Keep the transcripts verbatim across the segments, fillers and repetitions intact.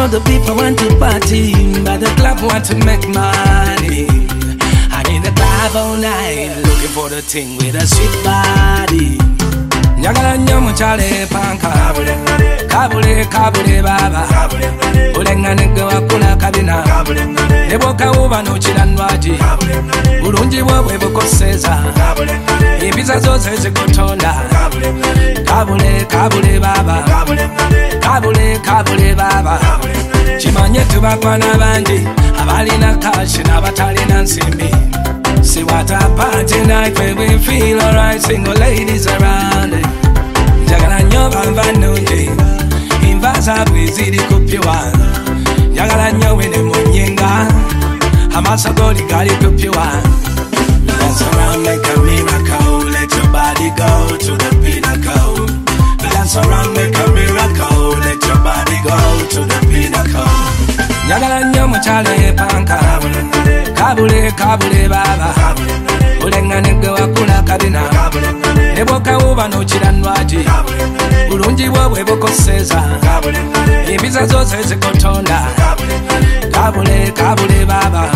All the people want to party, but the club want to make money. I'm in the club all night, looking for the thing with a sweet body. Njagala nnyo mukyale panka, kabule kabule baba, olengane gwe wakula kabina, ne bw'okawuba n'okira ndwagi, bulungi bwo bwe bukoseza, empiza zose zikutonda. Kabule kabule baba, kabule kabule baba, kimanye tubakwana bangi abalina kashi n'abatalina nsimbi. See what a party night where we feel alright, single ladies around it. Njagala nnyo bava nungi, invaza bwiziri kupyiwa. Njagala nnyo wene munyenga, amaaso goli gali kupyiwa. Dance around like a miracle, let your body go to the pinnacle. Dance around like a miracle, let your body go to the pinnacle. Njagala nnyo mukyale panka, kabule kabule baba, olengane gwe wakula kabina, ne bw'okawuba n'okira ndwagi, bulungi bwo bwe bukoseza, empiza zose zikutonda. Kabule kabule baba,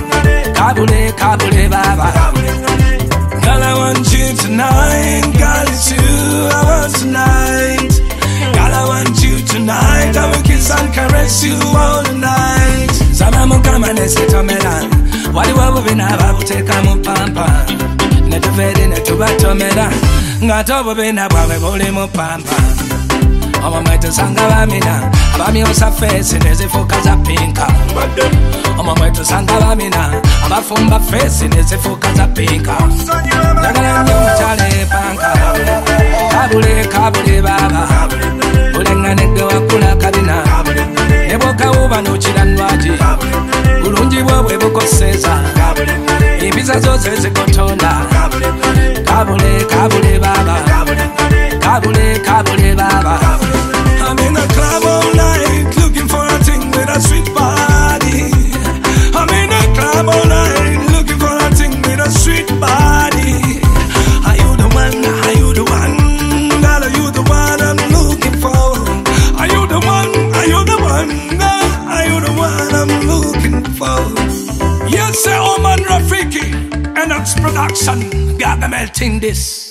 kabule kabule baba. Girl, I want you tonight, girl, it's you I want tonight. Girl, I want you tonight, I will kiss and caress you all night. Zama mukama nesitomera, waliwo bubi n'ababuteeka mu pampa, ne tufeeri ne tubatomera, ng'ate obubiina bwabwe buli mu pampa. Omwo mwe tusanga bamina, abamyusa feesi ne zifuuka za pinka. Omwo mwe tusanga bamina, abafumba feesi ne zifuuka za pinka. Njagala nnyo mukyale panka, kabule kabule baba, olengane gwe wakula kabina, ne bw'okawuba n'okira ndwagi, bulungi bwo bwe bukoseza, empiza zose zikutonda. Kabule kabule baba, kabule kabule baba. I'm in the club all night, looking for a thing with a sweet body. I'm in the club all night, looking for a thing with a sweet body. Are you the one? Are you the one? Girl, are you the one I'm looking for? Are you the one? Are you the one? Girl, are you the one I'm looking for? Yes, sir, Oman Rafiki, and that's production. Got the melting this.